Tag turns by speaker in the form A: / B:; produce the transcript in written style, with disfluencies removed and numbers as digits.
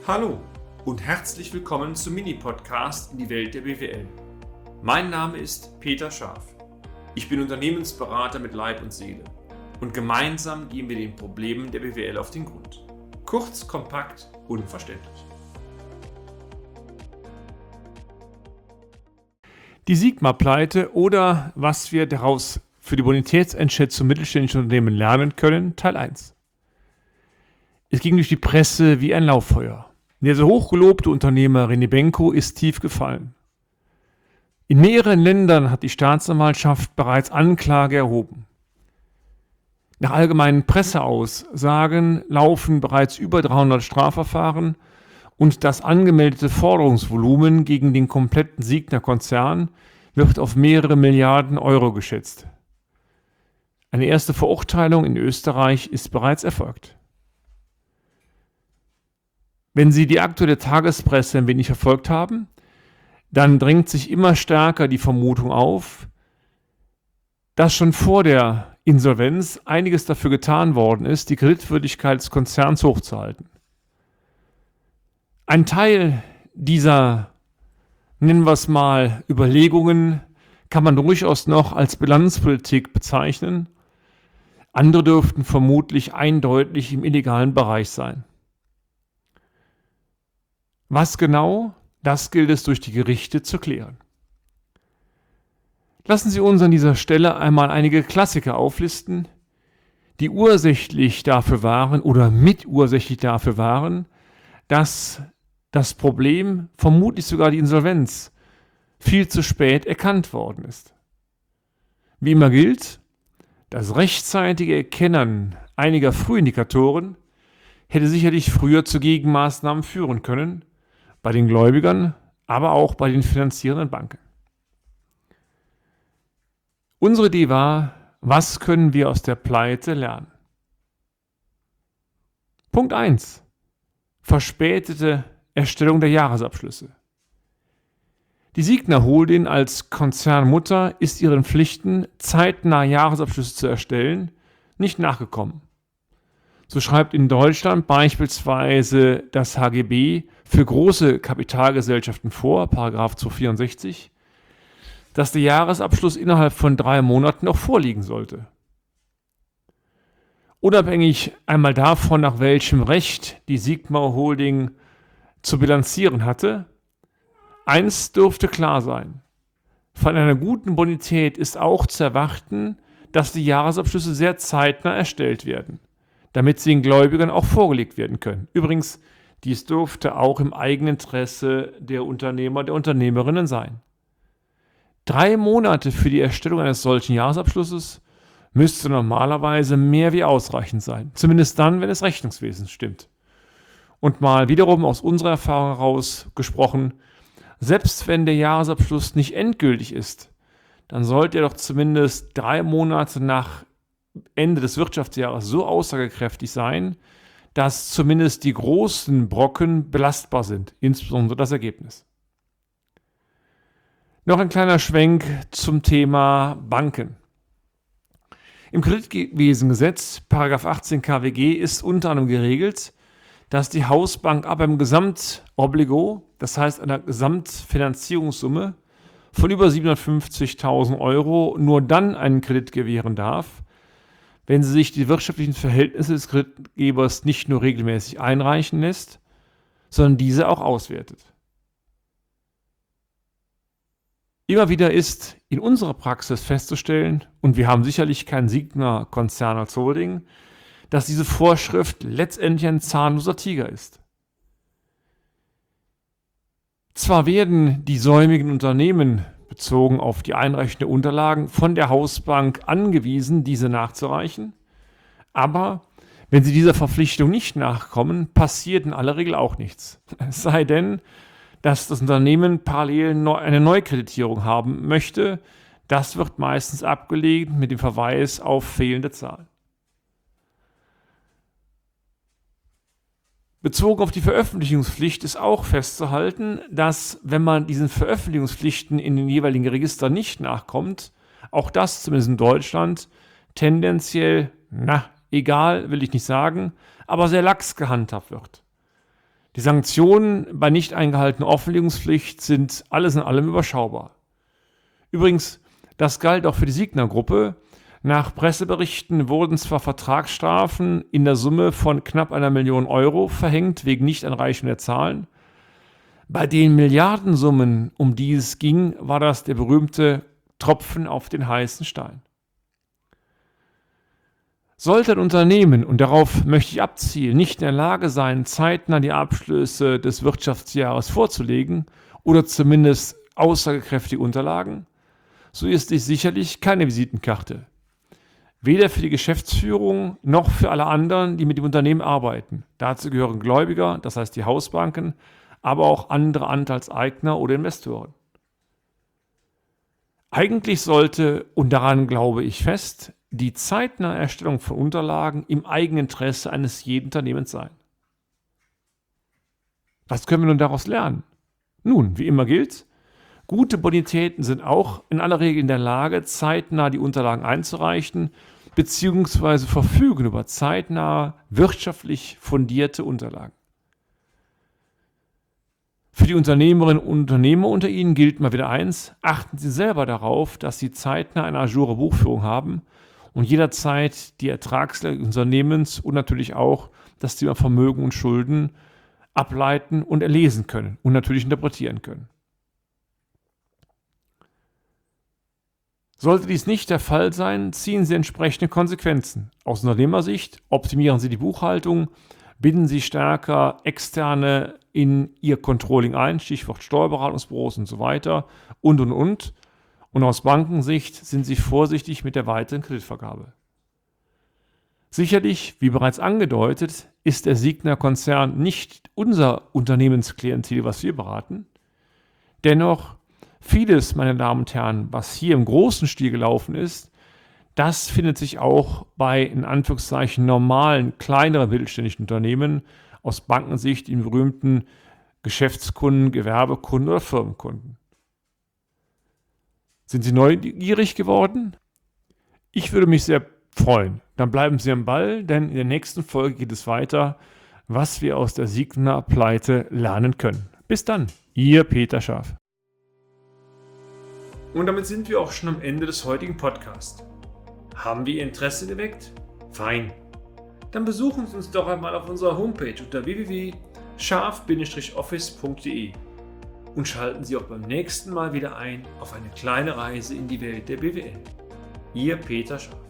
A: Hallo und herzlich willkommen zum Mini-Podcast in die Welt der BWL. Mein Name ist Peter Scharf. Ich bin Unternehmensberater mit Leib und Seele und gemeinsam gehen wir den Problemen der BWL auf den Grund. Kurz, kompakt, unverständlich.
B: Die Sigma-Pleite oder was wir daraus für die Bonitätseinschätzung mittelständischer Unternehmen lernen können, Teil 1. Es ging durch die Presse wie ein Lauffeuer. Der so hochgelobte Unternehmer René Benko ist tief gefallen. In mehreren Ländern hat die Staatsanwaltschaft bereits Anklage erhoben. Nach allgemeinen Presseaussagen laufen bereits über 300 Strafverfahren und das angemeldete Forderungsvolumen gegen den kompletten Signa-Konzern wird auf mehrere Milliarden Euro geschätzt. Eine erste Verurteilung in Österreich ist bereits erfolgt. Wenn Sie die aktuelle Tagespresse ein wenig verfolgt haben, dann drängt sich immer stärker die Vermutung auf, dass schon vor der Insolvenz einiges dafür getan worden ist, die Kreditwürdigkeit des Konzerns hochzuhalten. Ein Teil dieser, nennen wir es mal, Überlegungen kann man durchaus noch als Bilanzpolitik bezeichnen. Andere dürften vermutlich eindeutig im illegalen Bereich sein. Was genau, das gilt es durch die Gerichte zu klären. Lassen Sie uns an dieser Stelle einmal einige Klassiker auflisten, die ursächlich dafür waren oder mitursächlich dafür waren, dass das Problem, vermutlich sogar die Insolvenz, viel zu spät erkannt worden ist. Wie immer gilt, das rechtzeitige Erkennen einiger Frühindikatoren hätte sicherlich früher zu Gegenmaßnahmen führen können, bei den Gläubigern, aber auch bei den finanzierenden Banken. Unsere Idee war, was können wir aus der Pleite lernen? Punkt 1. Verspätete Erstellung der Jahresabschlüsse. Die Signa Holding als Konzernmutter ist ihren Pflichten, zeitnah Jahresabschlüsse zu erstellen, nicht nachgekommen. So schreibt in Deutschland beispielsweise das HGB für große Kapitalgesellschaften vor, § 264, dass der Jahresabschluss innerhalb von 3 Monaten auch vorliegen sollte. Unabhängig einmal davon, nach welchem Recht die Sigma Holding zu bilanzieren hatte, eins dürfte klar sein: Von einer guten Bonität ist auch zu erwarten, dass die Jahresabschlüsse sehr zeitnah erstellt werden, damit sie den Gläubigern auch vorgelegt werden können. Übrigens, dies dürfte auch im Eigeninteresse der Unternehmer, der Unternehmerinnen sein. 3 Monate für die Erstellung eines solchen Jahresabschlusses müsste normalerweise mehr wie ausreichend sein. Zumindest dann, wenn es Rechnungswesen stimmt. Und mal wiederum aus unserer Erfahrung heraus gesprochen, selbst wenn der Jahresabschluss nicht endgültig ist, dann sollte er doch zumindest 3 Monate nach Ende des Wirtschaftsjahres so aussagekräftig sein, dass zumindest die großen Brocken belastbar sind, insbesondere das Ergebnis. Noch ein kleiner Schwenk zum Thema Banken. Im Kreditwesengesetz, § 18 KWG, ist unter anderem geregelt, dass die Hausbank ab einem Gesamtobligo, das heißt einer Gesamtfinanzierungssumme von über 750.000 Euro, nur dann einen Kredit gewähren darf, wenn sie sich die wirtschaftlichen Verhältnisse des Kreditgebers nicht nur regelmäßig einreichen lässt, sondern diese auch auswertet. Immer wieder ist in unserer Praxis festzustellen, und wir haben sicherlich keinen Signa-Konzern als Holding, dass diese Vorschrift letztendlich ein zahnloser Tiger ist. Zwar werden die säumigen Unternehmen bezogen auf die Einreichung der Unterlagen von der Hausbank angewiesen, diese nachzureichen, aber wenn sie dieser Verpflichtung nicht nachkommen, passiert in aller Regel auch nichts. Es sei denn, dass das Unternehmen parallel eine Neukreditierung haben möchte. Das wird meistens abgelehnt mit dem Verweis auf fehlende Zahlen. Bezogen auf die Veröffentlichungspflicht ist auch festzuhalten, dass, wenn man diesen Veröffentlichungspflichten in den jeweiligen Registern nicht nachkommt, auch das zumindest in Deutschland tendenziell, egal will ich nicht sagen, aber sehr lax gehandhabt wird. Die Sanktionen bei nicht eingehaltener Offenlegungspflicht sind alles in allem überschaubar. Übrigens, das galt auch für die Signa-Gruppe. Nach Presseberichten wurden zwar Vertragsstrafen in der Summe von knapp 1 Million Euro verhängt wegen Nichtanreichung der Zahlen. Bei den Milliardensummen, um die es ging, war das der berühmte Tropfen auf den heißen Stein. Sollte ein Unternehmen, und darauf möchte ich abzielen, nicht in der Lage sein, zeitnah die Abschlüsse des Wirtschaftsjahres vorzulegen oder zumindest aussagekräftige Unterlagen, so ist dies sicherlich keine Visitenkarte. Weder für die Geschäftsführung noch für alle anderen, die mit dem Unternehmen arbeiten. Dazu gehören Gläubiger, das heißt die Hausbanken, aber auch andere Anteilseigner oder Investoren. Eigentlich sollte, und daran glaube ich fest, die zeitnahe Erstellung von Unterlagen im Eigeninteresse eines jeden Unternehmens sein. Was können wir nun daraus lernen? Nun, wie immer gilt, gute Bonitäten sind auch in aller Regel in der Lage, zeitnah die Unterlagen einzureichen, beziehungsweise verfügen über zeitnahe, wirtschaftlich fundierte Unterlagen. Für die Unternehmerinnen und Unternehmer unter Ihnen gilt mal wieder eins: Achten Sie selber darauf, dass Sie zeitnah eine ajoure Buchführung haben und jederzeit die Ertragslage des Unternehmens und natürlich auch das Thema Vermögen und Schulden ableiten und erlesen können und natürlich interpretieren können. Sollte dies nicht der Fall sein, ziehen Sie entsprechende Konsequenzen. Aus Unternehmersicht optimieren Sie die Buchhaltung, binden Sie stärker Externe in Ihr Controlling ein, Stichwort Steuerberatungsbüros und so weiter und. Und aus Bankensicht sind Sie vorsichtig mit der weiteren Kreditvergabe. Sicherlich, wie bereits angedeutet, ist der Signa-Konzern nicht unser Unternehmensklientel, was wir beraten. Dennoch, vieles, meine Damen und Herren, was hier im großen Stil gelaufen ist, das findet sich auch bei, in Anführungszeichen, normalen, kleineren mittelständischen Unternehmen aus Bankensicht in berühmten Geschäftskunden, Gewerbekunden oder Firmenkunden. Sind Sie neugierig geworden? Ich würde mich sehr freuen. Dann bleiben Sie am Ball, denn in der nächsten Folge geht es weiter, was wir aus der Signa-Pleite lernen können. Bis dann, Ihr Peter Scharf.
A: Und damit sind wir auch schon am Ende des heutigen Podcasts. Haben wir Ihr Interesse geweckt? Fein. Dann besuchen Sie uns doch einmal auf unserer Homepage unter www.scharf-office.de und schalten Sie auch beim nächsten Mal wieder ein auf eine kleine Reise in die Welt der BWL. Ihr Peter Scharf.